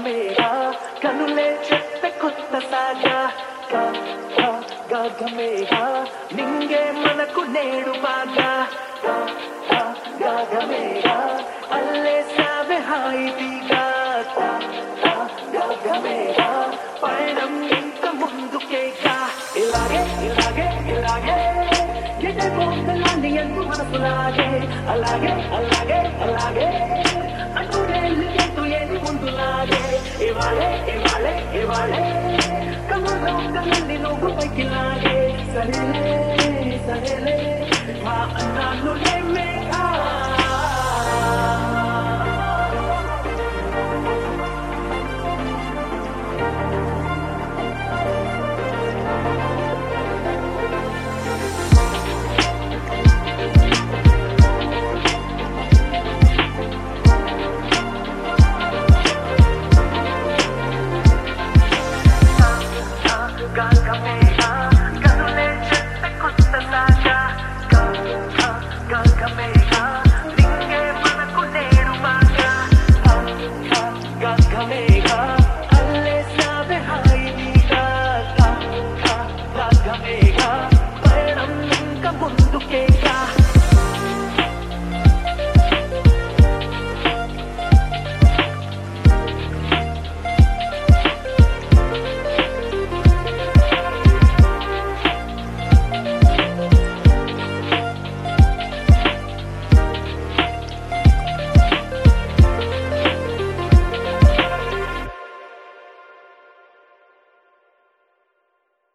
గగమేగా కనులే చెప్పే కొత్త సాగా గగమేగా నింగే మనకు నేడు బాగా గగమేగా అల్లేసావే హాయిగా గగమేగా పయనం ఇంత ముందుకేగా ఇలాగే ఇలాగే ఇలాగే ఎటే పోతలాంటి ఎందు మనసులాగే అలాగే అలాగే అలాగే అంటూ ఏది ముందులాగే ఇవాళే ఇవాళే ఇవాళే కమలో కళ్ళని నువ్వు పైకి లాగే సరేలే సరేలే మా అన్నాను లేమేగా గగమేగా కనులే చెప్పే కొత్త సాగా గగమేగా నింగే మనకు నేడు బాగా గగమేగా